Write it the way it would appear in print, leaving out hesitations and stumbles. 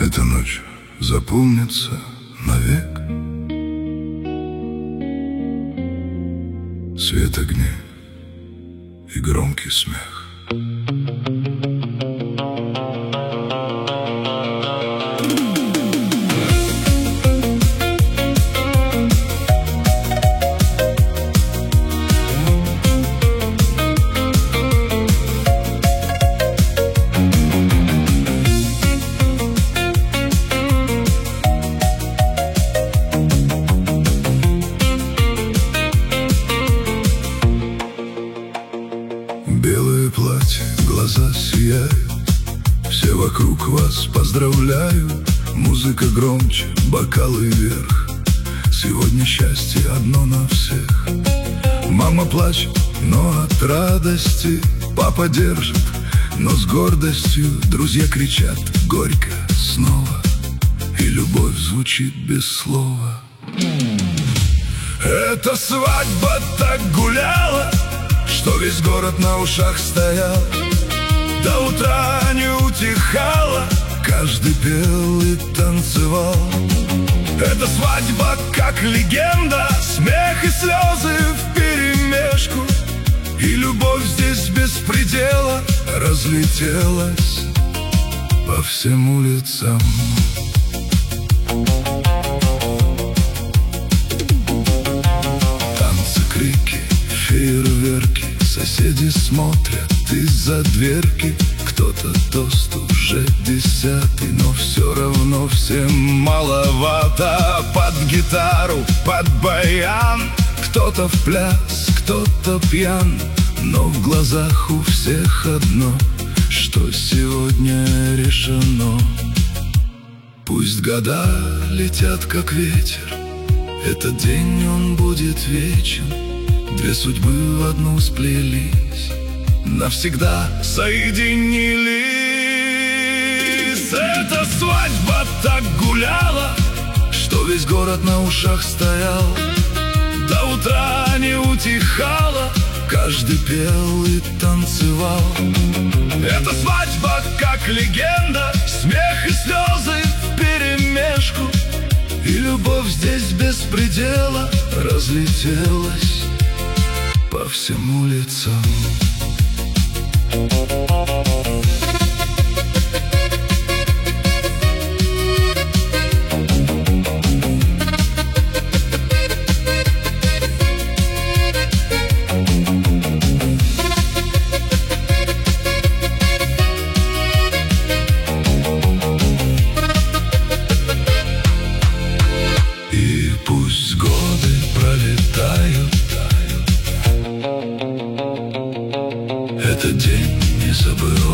Эта ночь запомнится навек. Свет огней и громкий смех. Белое платье, глаза сияют, все вокруг вас поздравляют. Музыка громче, бокалы вверх. Сегодня счастье одно на всех. Мама плачет, но от радости. Папа держит, но с гордостью. Друзья кричат горько снова, и любовь звучит без слова. Эта свадьба так гуляла, что весь город на ушах стоял. До утра не утихала, каждый пел и танцевал. Эта свадьба как легенда, смех и слезы вперемешку. И любовь здесь без предела разлетелась по всем улицам. Танцы, крики, фейерверки, соседи смотрят из-за дверки. Кто-то тост уже 10-й, но все равно всем маловато. Под гитару, под баян, кто-то в пляс, кто-то пьян. Но в глазах у всех одно, что сегодня решено. Пусть года летят как ветер, этот день он будет вечен. Две судьбы в одну сплелись, навсегда соединились. Эта свадьба так гуляла, что весь город на ушах стоял. До утра не утихала, каждый пел и танцевал. Эта свадьба как легенда, смех и слезы вперемешку. И любовь здесь без предела разлетелась по всем улицам. И пусть годы пролетают, этот день не забывай.